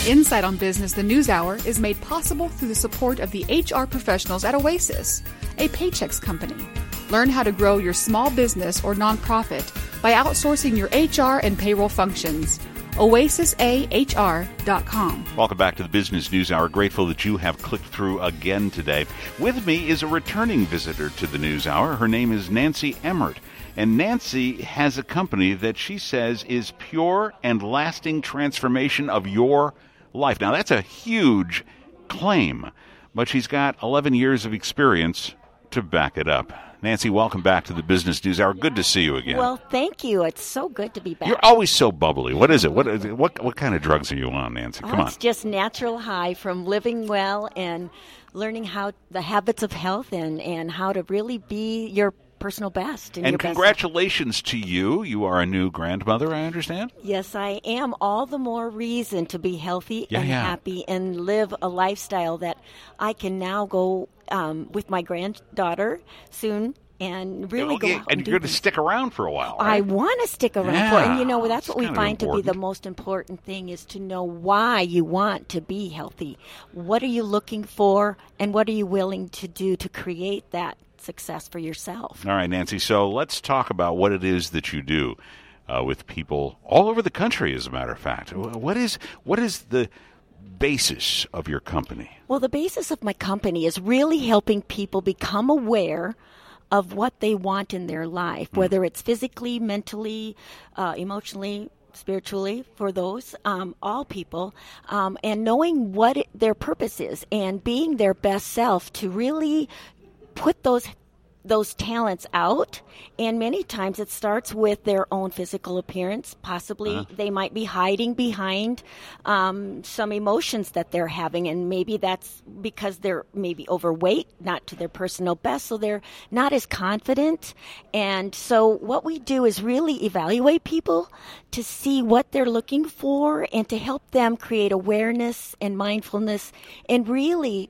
Insight on Business, the News Hour, is made possible through the support of the HR professionals at Oasis, a Paychex company. Learn how to grow your small business or nonprofit by outsourcing your HR and payroll functions. OasisAHR.com. Welcome back to the Business News Hour. Grateful that you have clicked through again today. With me is a returning visitor to the News Hour. Her name is Nancy Emmert. And Nancy has a company that she says is pure and lasting transformation of your life. Now, that's a huge claim, but she's got 11 years of experience to back it up. Nancy, welcome back to the Business News Hour. Good to see you again. Well, thank you. It's so good to be back. You're always so bubbly. What is it? What kind of drugs are you on, Nancy? Come on. It's just natural high from living well and learning how the habits of health and how to really be your personal best. And congratulations to you. You are a new grandmother, I understand? Yes, I am. All the more reason to be healthy and happy and live a lifestyle that I can now go with my granddaughter soon and really go out and you're going to stick around for a while, right? I want to stick around and that's what we find to be the most important thing, is to know why you want to be healthy. What are you looking for, and what are you willing to do to create that success for yourself? All right, Nancy. So let's talk about what it is that you do with people all over the country, as a matter of fact. What is the basis of your company? Well, the basis of my company is really helping people become aware of what they want in their life, whether it's physically, mentally, emotionally, spiritually, for those, all people, and knowing what their purpose is and being their best self to really put those talents out. And many times it starts with their own physical appearance. Possibly they might be hiding behind some emotions that they're having, and maybe that's because they're maybe overweight, not to their personal best, so they're not as confident. And so what we do is really evaluate people to see what they're looking for and to help them create awareness and mindfulness and really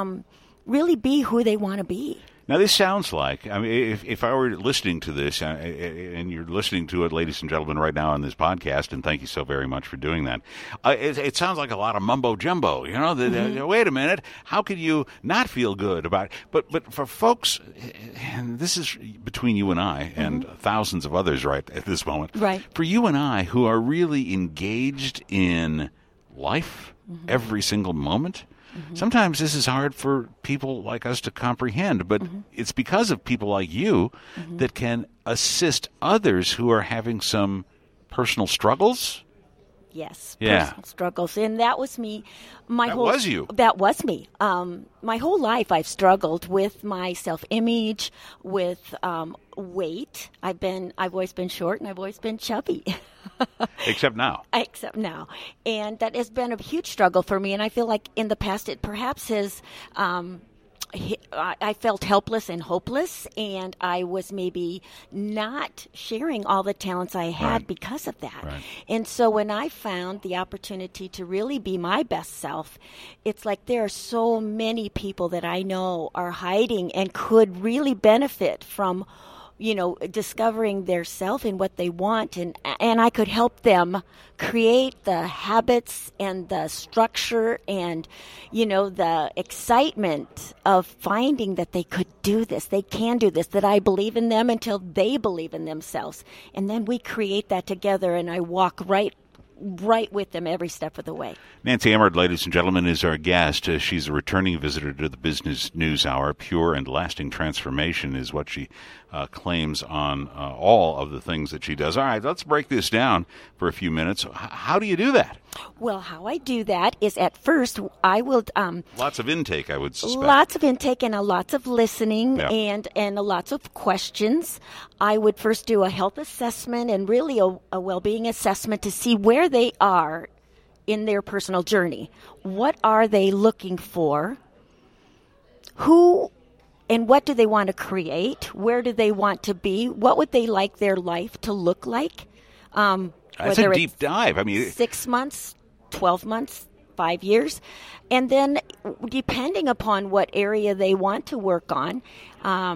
be who they want to be. Now, this sounds like, I mean, if I were listening to this, and you're listening to it, ladies and gentlemen, right now on this podcast, and thank you so very much for doing that, it sounds like a lot of mumbo-jumbo, wait a minute, how can you not feel good about it? But for folks, and this is between you and I and thousands of others right at this moment, for you and I who are really engaged in life every single moment, sometimes this is hard for people like us to comprehend, but it's because of people like you that can assist others who are having some personal struggles. Yes, personal struggles. And that was me. That was me. My whole life I've struggled with my self-image, with weight. I've always been short and I've always been chubby. Except now. And that has been a huge struggle for me. And I feel like in the past it perhaps has, I felt helpless and hopeless, and I was maybe not sharing all the talents I had because of that. Right. And so when I found the opportunity to really be my best self, it's like there are so many people that I know are hiding and could really benefit from discovering their self and what they want, and I could help them create the habits and the structure and, the excitement of finding that they could do this, they can do this, that I believe in them until they believe in themselves. And then we create that together, and I walk right with them every step of the way. Nancy Emmert, ladies and gentlemen, is our guest. She's a returning visitor to the Business News Hour. Pure and lasting transformation is what she claims on all of the things that she does. All right, let's break this down for a few minutes. How do you do that? Well, how I do that is at first I will... lots of intake, I would suspect. Lots of intake and lots of listening and lots of questions. I would first do a health assessment and really a well-being assessment to see where they are in their personal journey. What are they looking for? Who and what do they want to create? Where do they want to be? What would they like their life to look like? That's a deep dive. 6 months, 12 months, 5 years. And then depending upon what area they want to work on,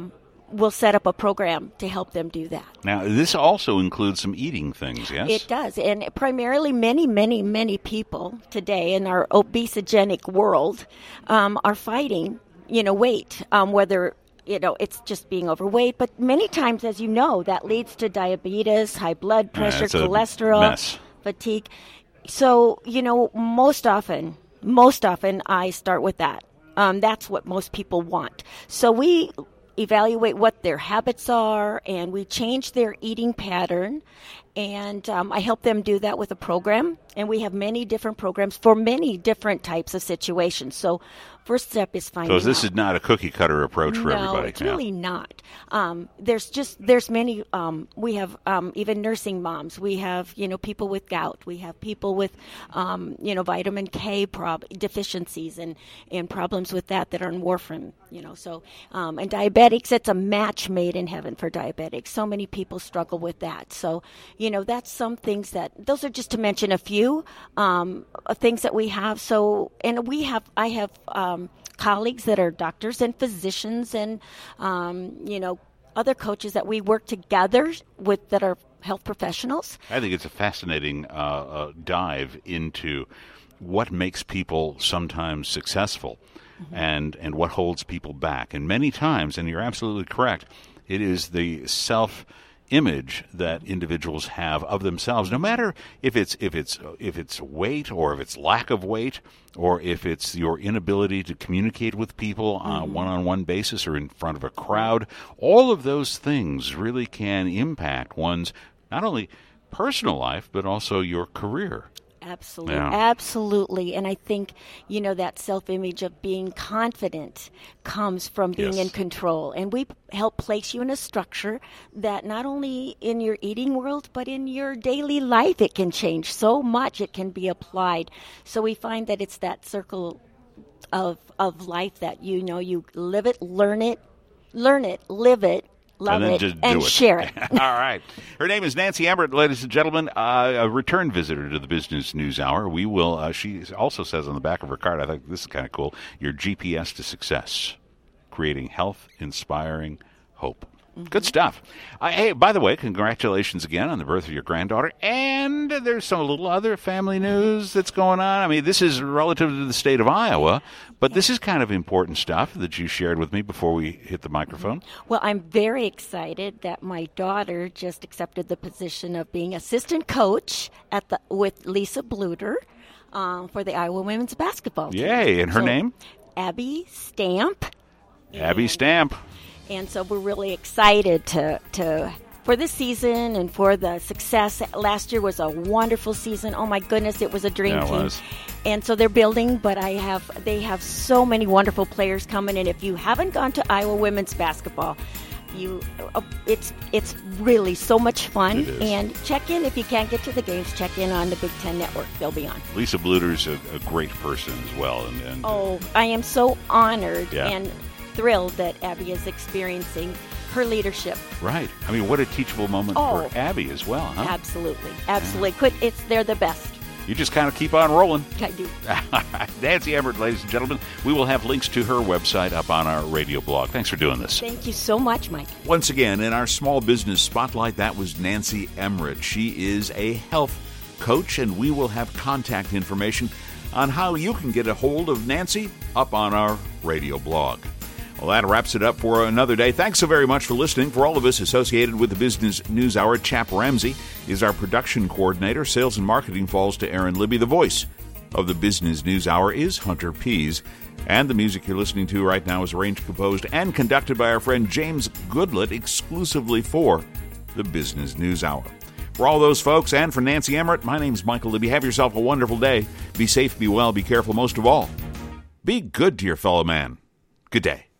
we'll set up a program to help them do that. Now, this also includes some eating things, yes? It does. And primarily many people today in our obesogenic world are fighting, weight, whether it's just being overweight. But many times, as you know, that leads to diabetes, high blood pressure, cholesterol, fatigue. So, most often I start with that. That's what most people want. So we evaluate what their habits are, and we change their eating pattern. And I help them do that with a program. And we have many different programs for many different types of situations. So first step is finding out. So this is not a cookie-cutter approach for everybody. No, it's really not. There's many, we have even nursing moms. We have, people with gout. We have people with, vitamin K deficiencies and problems with that are on warfarin, So, and diabetics, it's a match made in heaven for diabetics. So many people struggle with that. So, that's some things those are just to mention a few things that we have. So, and I have colleagues that are doctors and physicians and, other coaches that we work together with that are health professionals. I think it's a fascinating dive into what makes people sometimes successful and what holds people back. And many times, and you're absolutely correct, it is the self-image that individuals have of themselves, no matter if it's weight or if it's lack of weight or if it's your inability to communicate with people on a one-on-one basis or in front of a crowd. All of those things really can impact one's not only personal life but also your career. Absolutely. Yeah. Absolutely. And I think, that self-image of being confident comes from being in control. And we help place you in a structure that not only in your eating world, but in your daily life, it can change so much. It can be applied. So we find that it's that circle of life that, you live it, learn it, live it, love it, and share it. All right. Her name is Nancy Emmerich, ladies and gentlemen, a return visitor to the Business News Hour. We will, she also says on the back of her card, I think this is kind of cool, your GPS to success, creating health, inspiring hope. Good stuff. Hey, by the way, congratulations again on the birth of your granddaughter. And there's some little other family news that's going on. I mean, this is relative to the state of Iowa, but this is kind of important stuff that you shared with me before we hit the microphone. Well, I'm very excited that my daughter just accepted the position of being assistant coach with Lisa Bluter for the Iowa women's basketball team. Yay, and her name? Abby Stamp. Abby Stamp. And so we're really excited to for this season and for the success. Last year was a wonderful season. Oh my goodness, it was a dream team. Was. And so they're building, but they have so many wonderful players coming. And if you haven't gone to Iowa women's basketball, it's really so much fun. And check in if you can't get to the games. Check in on the Big Ten Network; they'll be on. Lisa Bluter's a great person as well. And I am so honored and thrilled that Abby is experiencing her leadership. Right. I mean, what a teachable moment for Abby as well, huh? Absolutely. Yeah. They're the best. You just kind of keep on rolling. I do. Nancy Emmerich, ladies and gentlemen. We will have links to her website up on our radio blog. Thanks for doing this. Thank you so much, Mike. Once again, in our small business spotlight, that was Nancy Emmerich. She is a health coach, and we will have contact information on how you can get a hold of Nancy up on our radio blog. Well, that wraps it up for another day. Thanks so very much for listening. For all of us associated with the Business News Hour, Chap Ramsey is our production coordinator. Sales and marketing falls to Aaron Libby. The voice of the Business News Hour is Hunter Pease. And the music you're listening to right now is arranged, composed, and conducted by our friend James Goodlett exclusively for the Business News Hour. For all those folks and for Nancy Emmerich, my name's Michael Libby. Have yourself a wonderful day. Be safe, be well, be careful. Most of all, be good to your fellow man. Good day.